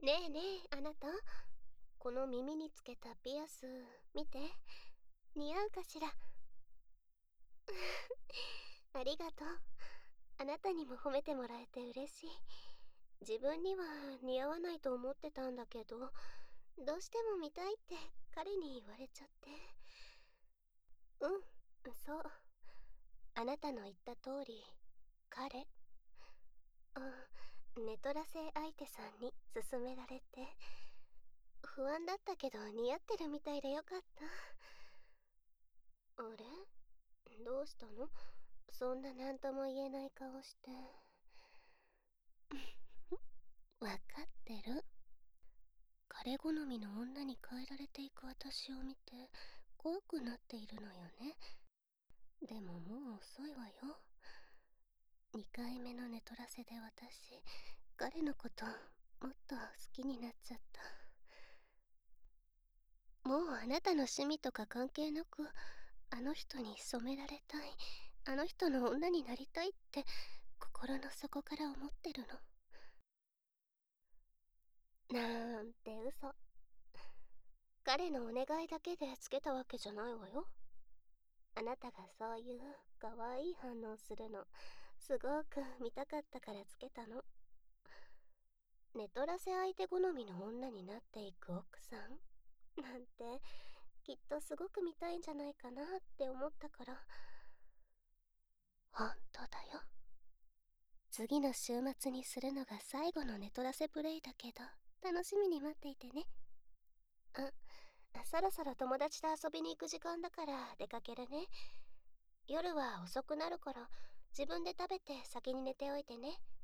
ねえねえ、あなた。この耳につけたピアス、見て。似合うかしら。ありがとう。あなたにも褒めてもらえて嬉しい。自分には似合わないと思ってたんだけど、どうしても見たいって彼に言われちゃって。うん、そう。あなたの言った通り、彼。ネトラセ相手さんに勧められて。不安だったけど似合ってるみたいでよかった。あれ、どうしたの？そんな何とも言えない顔して。わかってる。彼好みの女に変えられていく私を見て怖くなっているのよね。でももう遅いわよ。2回目の寝取らせで私、彼のこともっと好きになっちゃった。もうあなたの趣味とか関係なく、あの人に染められたい、あの人の女になりたいって心の底から思ってるの。なんて嘘。彼のお願いだけでつけたわけじゃないわよ。あなたがそういう可愛い反応するのすごく見たかったからつけたの。寝取らせ相手好みの女になっていく奥さんなんてきっとすごく見たいんじゃないかなって思ったから。ほんとだよ。次の週末にするのが最後の寝取らせプレイだけど、楽しみに待っていてね。そろそろ友達と遊びに行く時間だから出かけるね。夜は遅くなるから自分で食べて先に寝ておいてね。